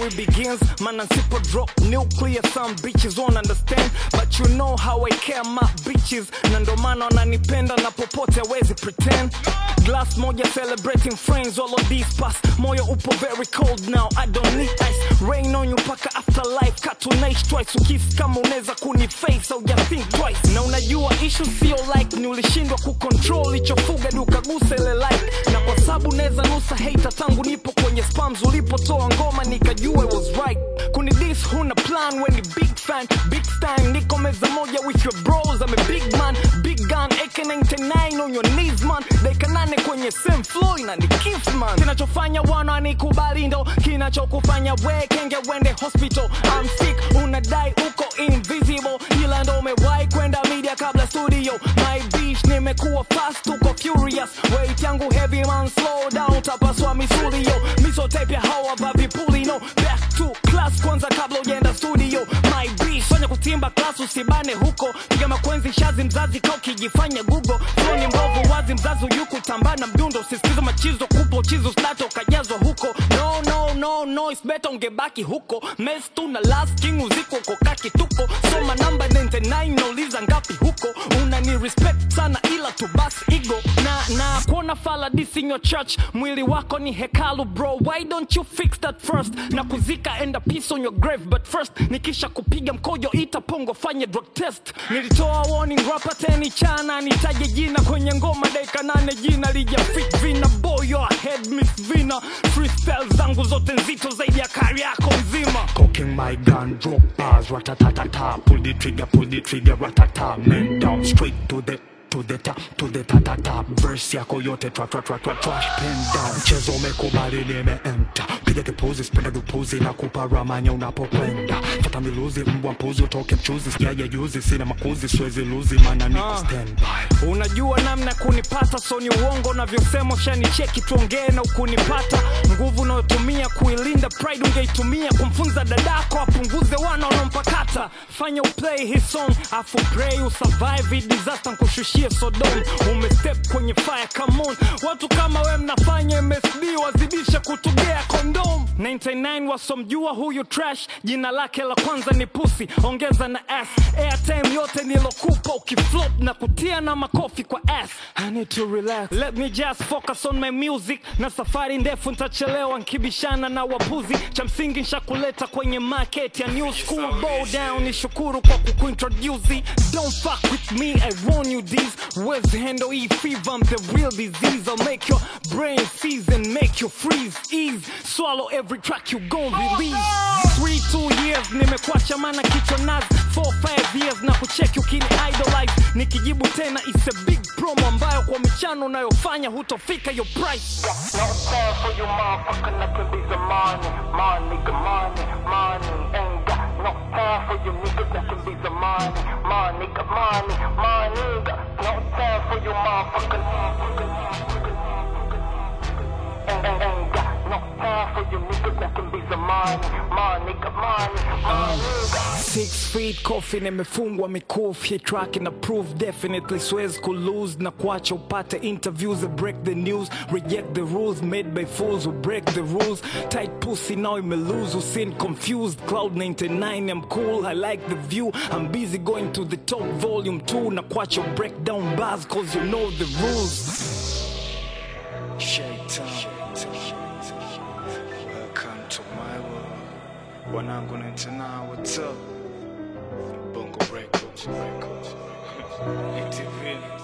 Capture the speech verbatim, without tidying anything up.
story begins. Man and super drop nuclear, some bitches won't understand, but you know how I care my bitches. Na ndo maana wananipenda na popote hawezi pretend. Glass moja celebrating friends, all of these pass. Moyo upo very cold now, I don't need ice. Rain on you paka afterlife, cartoonish twice. Ukisi kama uneza kuniface, so ya think twice. Na unajua issue sio like ni ulishindwa kucontrol ichofuga dukaguse ile like. Na kwa sabu neza nusa hater tangu nipo kwenye spams. Ulipotoa ngoma nikajua it was right. Kuni this huna plan when ni big fan, big time. Niko meza moja with your bros, I'm a big man, big gun. A K ninety-nine on your knees man. Deka nane kwenye same flow na ni kiss man. Kinachofanya wana nikubali ndo kinachokufanya we kenge wende hospital. I'm sick, unadai uko invisible. Ila ndo umewahi kwenda media kabla studio. My bitch nimekuwa fast, uko furious. Weight yangu heavy man, slow down, tapaswa misuli yo. Miso tape ya hawa babi puli no. Back to class kwanza kabla ujenda studio. My bitch fanya kutimba class usibane huko. Piga makwenzi shazi mzazi kauki jifanya Google. Flow ni mbovu wazi mzazi yuku tambana mdundo. Sisikizo machizo kupo chizo stato kajazwa huko. No no no no it's better ungebaki huko. Mess tu na last king uziko uko kaki tuko. Soma number ninety-nine nauliza ngapi huko. Unani respect sana ila tu bas ego. Na na kuona fala this in your church. Mwili wako ni hekalu bro. Why don't you fix that first? Na kuzika and a piece on your grave. But first nikisha kupiga mkojo ita pongo fanye drug test. Nilitoa warning rapper teni chana. Nitaje jina kwenye ngoma dakika nane jina lija fit vina. Boy your head miss vina. Freestyle zangu zote nzito zaidi ya kari yako nzima. Cocking my gun, drop bars, ratatatata. Pull the trigger, pull the trigger, ratata. Men down, straight to the to the top, to the ta-ta-ta. Verse yako yote, tra tra tra tra trash pen down. Chezo umekubali nimeenta. Piga kipuzi, spenda dupuzi na kupa ramanya unapokwenda. Fata miluzi, mbwa mpuzi, utoke mchuzi. Sijaja juzi, sina makuzi, swezi luzi, mana niko stand by. Unajua namna kunipata, so ni uongo na vyosemo. Shani cheki tuongee na ukunipata. Nguvu unayotumia kuilinda pride ungeitumia kumfunza dadako apunguze wana wanampakata. Fanya uplay his song, afu pray usurvive hii disaster nkushushia Sodom. Umestep kwenye fire, come on. Watu kama we mnafanya M S B wazidisha kutugea kondom. ninety-nine wasomjua huyu trash, jina lake la kwanza ni pussy, ongeza na ass. Airtime yote nilokupa ukiflop na kutia na makofi kwa ass. I need to relax, let me just focus on my music. Na safari ndefu nitachelewa nkibishana na wapuzi. Cha msingi nshakuleta kwenye market ya new school. Bow down nishukuru kwa kukuintroduce. Don't fuck with me, I warn you this. Where's handle E fever, I'm the real disease. I'll make your brain seize and make you freeze. Ease, swallow every track you gon' release. Three, two years, nimekuacha mana kichwa nazi. Four, five years, na kucheki ukini idolize. Nikijibu tena, it's a big promo ambayo kwa michano unayofanya hutofika your price. No time for you motherfucker, nothing be the money. Money, nigga, money, money. Ain't got no time for you niggas, nothing be the money. Money, nigga, money, money, nigga. No time for you motherfucker. Ain't, ain't, ain't got no time for you niggas, nothing be the money. Money, nigga, money, money, nigga. Six feet coffin imefungwa mikufu. Hii track ina prove definitely swezi kulose. Na kuacha upate interviews that break the news. Reject the rules made by fools who break the rules. Tight pussy now ime lose, usin confused. Cloud ninety-nine I'm cool, I like the view. I'm busy going to the top volume two. Na kuacha breakdown bars cause you know the rules. Shaitan, welcome to my world. Wanangu ninety-nine, what's up? Bongo Records, Records, E T V.